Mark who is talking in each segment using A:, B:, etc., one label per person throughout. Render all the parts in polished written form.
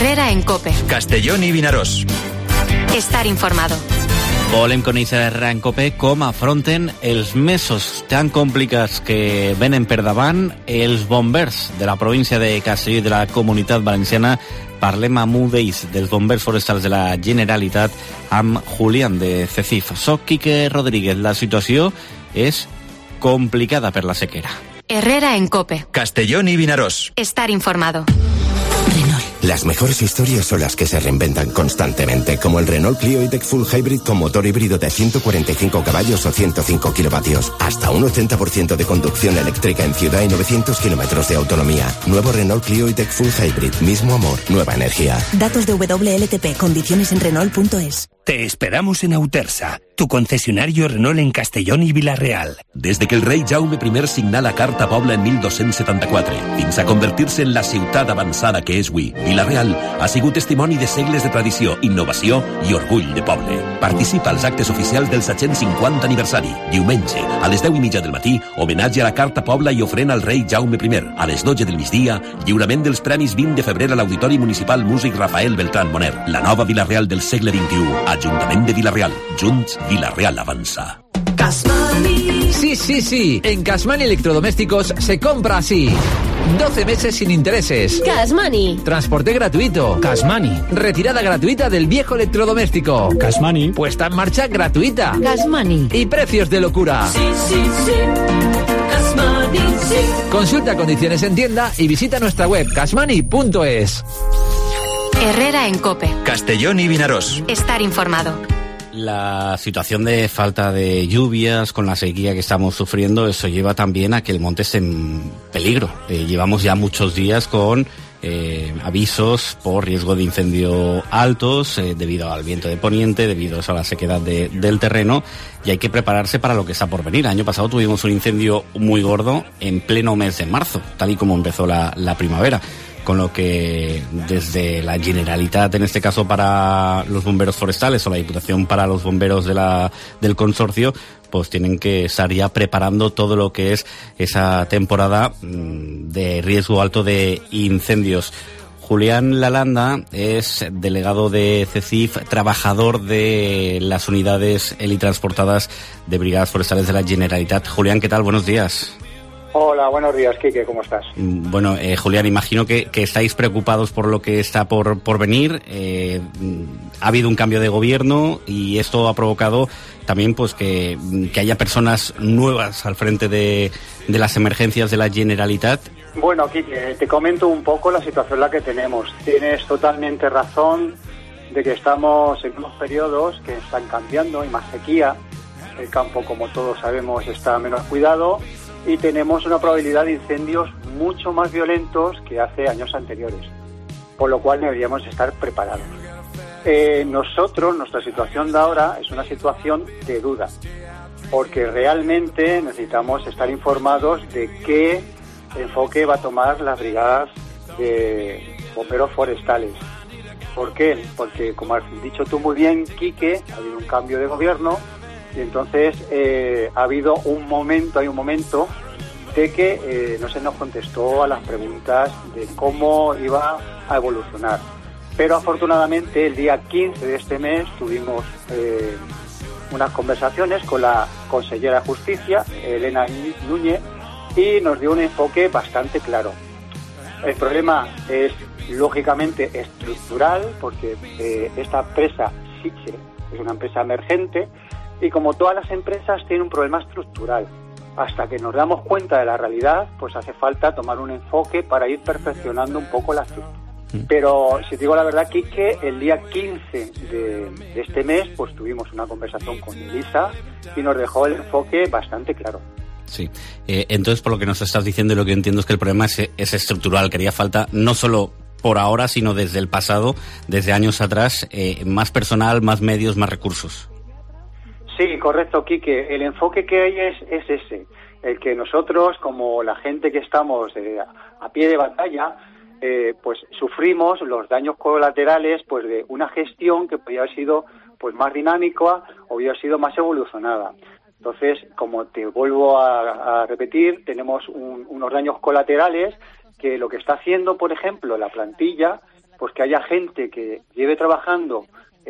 A: Herrera en COPE.
B: Castellón i Vinaròs.
A: Estar informado.
C: Volem conèixer Herrera en COPE com afronten els mesos tan complicats que venen per davant els bombers de la província de Castelló i de la Comunitat Valenciana. Parlem amb un d'ells, dels bombers forestals de la Generalitat, amb Julián de CECIF. Soc Quique Rodríguez. La situació és complicada per la sequera.
A: Herrera en COPE.
B: Castellón y Vinaròs.
A: Estar informado.
D: Las mejores historias son las que se reinventan constantemente, como el Renault Clio E-Tech Full Hybrid con motor híbrido de 145 caballos o 105 kilovatios. Hasta un 80% de conducción eléctrica en ciudad y 900 kilómetros de autonomía. Nuevo Renault Clio E-Tech Full Hybrid. Mismo amor, nueva energía.
E: Datos de WLTP. Condiciones en Renault.es.
F: Te esperamos en Autersa, tu concesionario Renault en Castellón i Vila-real.
G: Des de que el rei Jaume I signà la Carta Pobla en 1274, fins a convertir-se en la ciutat avançada que és avui, Vila-real ha sigut testimoni de segles de tradició, innovació i orgull de poble. Participa als actes oficials del 750 aniversari. Diumenge, a les 10:30 del matí, homenatge a la Carta Pobla i ofrena al rei Jaume I. A les 12 del migdia, lliurament dels Premis 20 de febrer a l'Auditori Municipal Músic Rafael Beltrán Moner. La nova Vila-real del segle XXI. Ajuntament de Vila-real. Junts, Vila-real avança.
H: Casmani. Sí. En Casmani Electrodomésticos se compra así. 12 meses sin intereses.
I: Casmani.
H: Transporte gratuito.
F: Casmani.
H: Retirada gratuita del viejo electrodoméstico.
F: Casmani.
H: Puesta en marcha gratuita.
I: Casmani.
H: Y precios de locura.
I: Sí. Casmani, sí.
H: Consulta condiciones en tienda y visita nuestra web casmani.es.
A: Herrera en COPE.
B: Castellón y Vinaròs.
A: Estar informado.
C: La situación de falta de lluvias, con la sequía que estamos sufriendo, eso lleva también a que el monte esté en peligro. Llevamos ya muchos días con avisos por riesgo de incendio altos debido al viento de poniente, debido a la sequedad del terreno, y hay que prepararse para lo que está por venir. El año pasado tuvimos un incendio muy gordo en pleno mes de marzo, tal y como empezó la primavera. Con lo que desde la Generalitat, en este caso para los bomberos forestales, o la Diputación para los bomberos del consorcio, pues tienen que estar ya preparando todo lo que es esa temporada de riesgo alto de incendios. Julián Lalanda es delegado de CECIF, trabajador de las unidades helitransportadas de brigadas forestales de la Generalitat. Julián, ¿qué tal? Buenos días.
J: Hola, buenos días, Quique, ¿cómo estás?
C: Bueno, Julián, imagino que estáis preocupados por lo que está por venir. Ha habido un cambio de gobierno y esto ha provocado también pues que haya personas nuevas al frente de las emergencias de la Generalitat.
J: Bueno, Quique, te comento un poco la situación en la que tenemos. Tienes totalmente razón de que estamos en unos periodos que están cambiando, hay más sequía, el campo, como todos sabemos, está menos cuidado, y tenemos una probabilidad de incendios mucho más violentos que hace años anteriores, por lo cual deberíamos estar preparados. Nuestra situación de ahora es una situación de duda, porque realmente necesitamos estar informados de qué enfoque va a tomar las brigadas de bomberos forestales. ¿Por qué? Porque, como has dicho tú muy bien, Quique, ha habido un cambio de gobierno. Y entonces ha habido un momento de que no se nos contestó a las preguntas de cómo iba a evolucionar. Pero afortunadamente el día 15 de este mes tuvimos unas conversaciones con la consellera de Justicia, Elena Núñez, y nos dio un enfoque bastante claro. El problema es lógicamente estructural, porque esta empresa SICHE es una empresa emergente, y como todas las empresas tiene un problema estructural. Hasta que nos damos cuenta de la realidad, pues hace falta tomar un enfoque para ir perfeccionando un poco la estructura. Pero si te digo la verdad, Quique, el día 15 de este mes pues tuvimos una conversación con Elisa y nos dejó el enfoque bastante claro.
C: Sí, entonces por lo que nos estás diciendo y lo que entiendo es que el problema es estructural, que haría falta no solo por ahora, sino desde el pasado, desde años atrás, más personal, más medios, más recursos.
J: Sí, correcto, Quique. El enfoque que hay es ese, el que nosotros, como la gente que estamos a pie de batalla, pues sufrimos los daños colaterales pues de una gestión que podría haber sido pues más dinámica o hubiera sido más evolucionada. Entonces, como te vuelvo a repetir, tenemos unos daños colaterales que lo que está haciendo, por ejemplo, la plantilla, pues que haya gente que lleve trabajando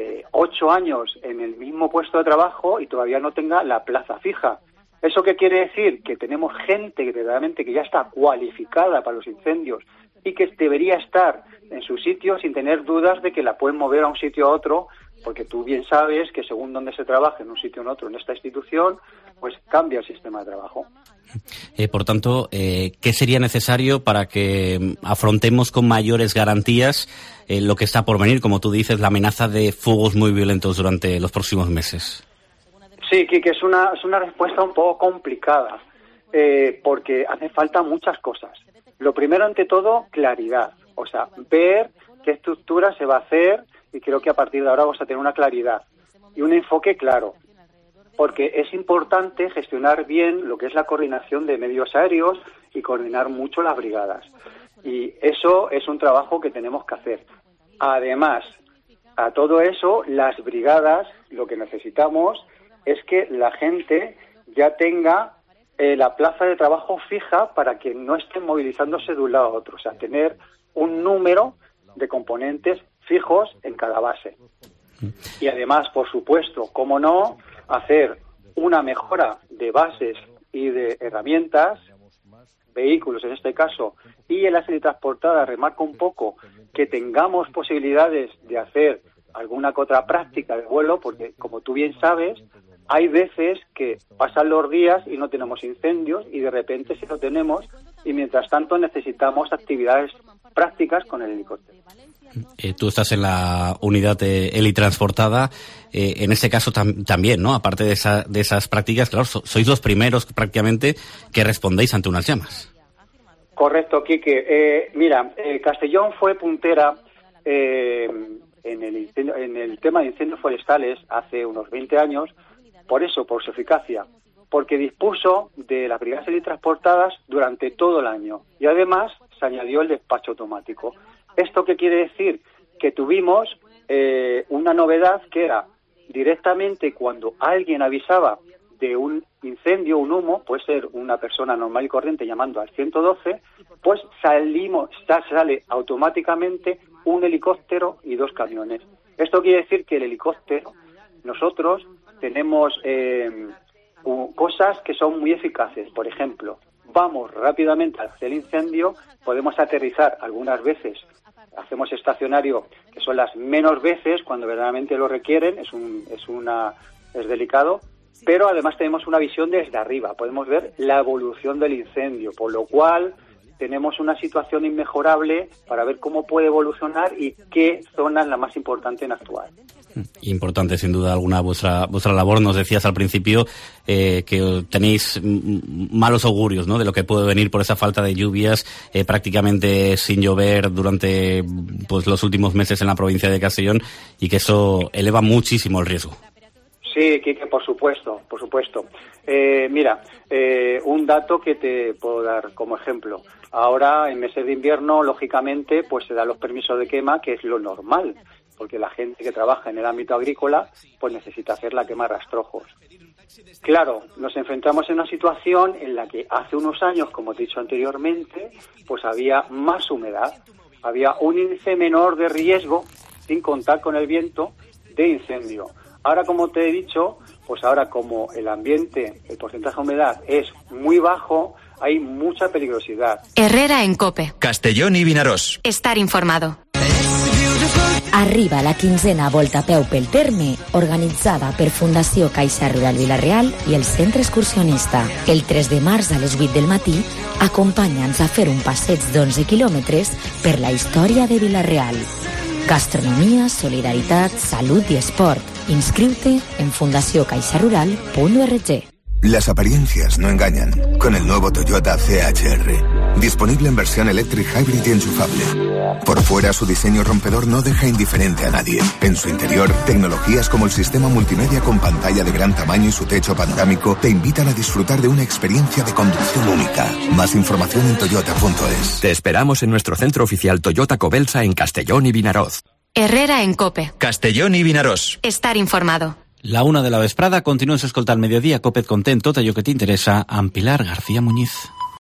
J: 8 años en el mismo puesto de trabajo y todavía no tenga la plaza fija. ¿Eso qué quiere decir? Que tenemos gente que verdaderamente que ya está cualificada para los incendios y que debería estar en su sitio sin tener dudas de que la pueden mover a un sitio a otro, porque tú bien sabes que según donde se trabaje en un sitio o en otro en esta institución, pues cambia el sistema de trabajo.
C: Por tanto, ¿qué sería necesario para que afrontemos con mayores garantías lo que está por venir, como tú dices, la amenaza de fuegos muy violentos durante los próximos meses?
J: Sí, Quique, es una respuesta un poco complicada, porque hace falta muchas cosas. Lo primero, ante todo, claridad. O sea, ver qué estructura se va a hacer, y creo que a partir de ahora vamos a tener una claridad y un enfoque claro. Porque es importante gestionar bien lo que es la coordinación de medios aéreos y coordinar mucho las brigadas. Y eso es un trabajo que tenemos que hacer. Además, a todo eso, las brigadas, lo que necesitamos es que la gente ya tenga la plaza de trabajo fija para que no estén movilizándose de un lado a otro. O sea, tener un número de componentes fijos en cada base. Y además, por supuesto, cómo no, hacer una mejora de bases y de herramientas, vehículos en este caso, y en la serie transportada remarco un poco que tengamos posibilidades de hacer alguna que otra práctica de vuelo, porque como tú bien sabes, hay veces que pasan los días y no tenemos incendios y de repente sí lo tenemos, y mientras tanto necesitamos actividades prácticas con el helicóptero.
C: Tú estás en la unidad helitransportada, en este caso también, ¿no? Aparte de esas prácticas, claro, sois los primeros prácticamente que respondéis ante unas llamas.
J: Correcto, Quique. Mira, Castellón fue puntera en el tema de incendios forestales hace unos 20 años, por su eficacia, porque dispuso de las brigadas helitransportadas durante todo el año y además se añadió el despacho automático. ¿Esto qué quiere decir? Que tuvimos una novedad que era directamente cuando alguien avisaba de un incendio, un humo, puede ser una persona normal y corriente llamando al 112, pues sale automáticamente un helicóptero y 2 camiones. Esto quiere decir que el helicóptero, nosotros tenemos cosas que son muy eficaces. Por ejemplo, vamos rápidamente hacia el incendio, podemos aterrizar algunas veces, hacemos estacionario, que son las menos veces cuando verdaderamente lo requieren, es delicado, pero además tenemos una visión desde arriba, podemos ver la evolución del incendio, por lo cual tenemos una situación inmejorable para ver cómo puede evolucionar y qué zona es la más importante en actuar.
C: Importante, sin duda alguna, vuestra labor. Nos decías al principio que tenéis malos augurios, ¿no?, de lo que puede venir por esa falta de lluvias, prácticamente sin llover durante los últimos meses en la provincia de Castellón, y que eso eleva muchísimo el riesgo.
J: Sí, Quique, por supuesto. Mira, un dato que te puedo dar como ejemplo. Ahora, en meses de invierno, lógicamente, pues se dan los permisos de quema, que es lo normal, porque la gente que trabaja en el ámbito agrícola pues necesita hacer la quema de rastrojos. Claro, nos enfrentamos en una situación en la que hace unos años, como te he dicho anteriormente, pues había más humedad, había un índice menor de riesgo, sin contar con el viento, de incendio. Ahora, como te he dicho, pues ahora como el ambiente, el porcentaje de humedad es muy bajo, hay mucha peligrosidad.
A: Herrera en COPE.
B: Castellón y Vinaròs.
A: Estar informado.
I: Arriba la 15a Volta a peu pel terme, organitzada per Fundació Caixa Rural Vila-real i el Centre Excursionista. El 3 de març a les 8 del matí, acompanya'ns a fer un passeig d'11 quilòmetres per la història de Vila-real. Gastronomia, solidaritat, salut i esport. Inscriu-te en fundaciocaixarural.org.
K: Las apariencias no engañan. Con el nuevo Toyota CHR. Disponible en versión electric hybrid y enchufable. Por fuera, su diseño rompedor no deja indiferente a nadie. En su interior, tecnologías como el sistema multimedia con pantalla de gran tamaño y su techo panorámico te invitan a disfrutar de una experiencia de conducción única. Más información en toyota.es.
G: Te esperamos en nuestro centro oficial Toyota Cobelsa en Castellón y Vinaròs.
A: Herrera en COPE.
B: Castellón y Vinaròs.
A: Estar informado.
C: La 1 de la vesprada, continues escoltant Mediodía, COPE et content, tot allò que t'interessa, amb Pilar García Muñiz.